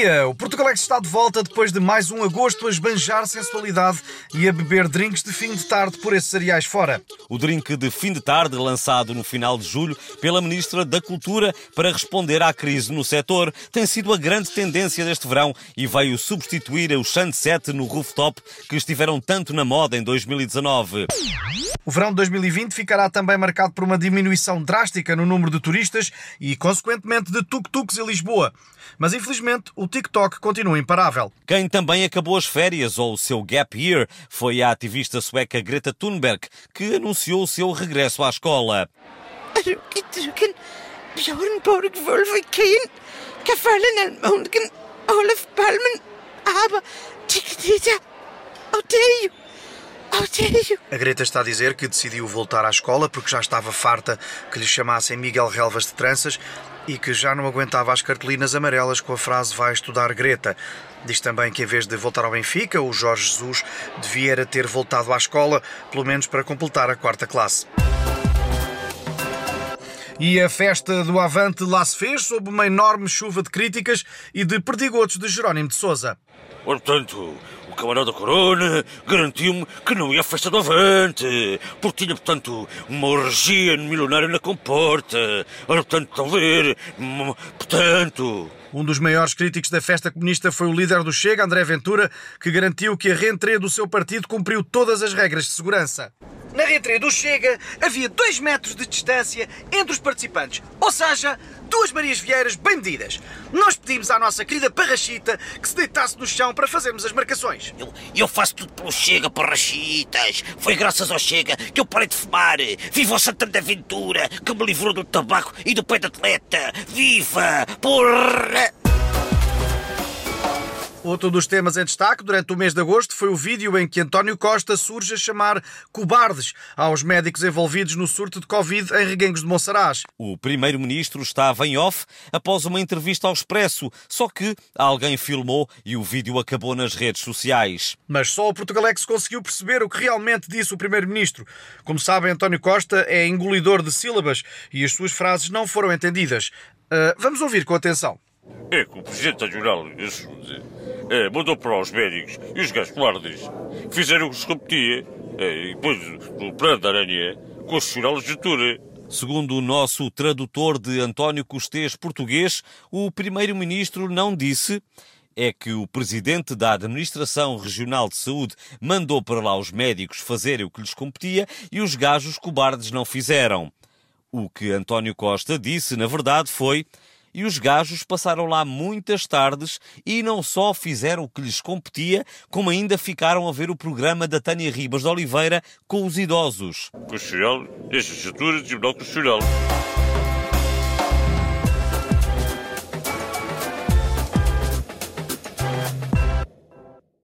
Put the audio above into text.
dia! O Portugalex está de volta depois de mais um agosto a esbanjar sensualidade e a beber drinks de fim de tarde por esses areais fora. O drink de fim de tarde, lançado no final de julho pela Ministra da Cultura para responder à crise no setor, tem sido a grande tendência deste verão e veio substituir os sunset no rooftop que estiveram tanto na moda em 2019. O verão de 2020 ficará também marcado por uma diminuição drástica no número de turistas e, consequentemente, de tuk-tuks em Lisboa. Mas, infelizmente, o TikTok continua imparável. Quem também acabou as férias, ou o seu gap year, foi a ativista sueca Greta Thunberg, que anunciou o seu regresso à escola. A Greta está a dizer que decidiu voltar à escola porque já estava farta que lhe chamassem Miguel Relvas de tranças e que já não aguentava as cartolinas amarelas com a frase "vai estudar Greta". Diz também que em vez de voltar ao Benfica, o Jorge Jesus devia ter voltado à escola, pelo menos para completar a 4ª classe. E a festa do Avante lá se fez sob uma enorme chuva de críticas e de perdigotos de Jerónimo de Sousa. Portanto, o camarada Corona garantiu-me que não ia à festa do Avante, porque tinha, portanto, uma orgia milionária na comporta. Ora, portanto, estão a ver? Portanto... Um dos maiores críticos da festa comunista foi o líder do Chega, André Ventura, que garantiu que a reentrée do seu partido cumpriu todas as regras de segurança. Na reentrée do Chega havia 2 metros de distância entre os participantes, ou seja, 2 Marias Vieiras bem medidas. Nós pedimos à nossa querida Parrachita que se deitasse no chão para fazermos as marcações. Eu faço tudo pelo Chega, Parrachitas. Foi graças ao Chega que eu parei de fumar. Viva o Santana da Ventura, que me livrou do tabaco e do pé de atleta. Viva! Porra! Outro dos temas em destaque durante o mês de agosto foi o vídeo em que António Costa surge a chamar cobardes aos médicos envolvidos no surto de Covid em Reguengos de Monsaraz. O primeiro-ministro estava em off após uma entrevista ao Expresso, só que alguém filmou e o vídeo acabou nas redes sociais. Mas só o Portugalex conseguiu perceber o que realmente disse o primeiro-ministro. Como sabem, António Costa é engolidor de sílabas e as suas frases não foram entendidas. Vamos ouvir com atenção. É que o Presidente da Jornal mandou para os médicos e os gajos cobardes fizeram o que se competia e depois o plano da aranha com os choralos de altura. Segundo o nosso tradutor de António Costês português, o primeiro-ministro não disse é que o presidente da Administração Regional de Saúde mandou para lá os médicos fazerem o que lhes competia e os gajos cobardes não fizeram. O que António Costa disse, na verdade, foi: e os gajos passaram lá muitas tardes e não só fizeram o que lhes competia, como ainda ficaram a ver o programa da Tânia Ribas de Oliveira com os idosos. Constitucional, esta estrutura de Tribunal Constitucional.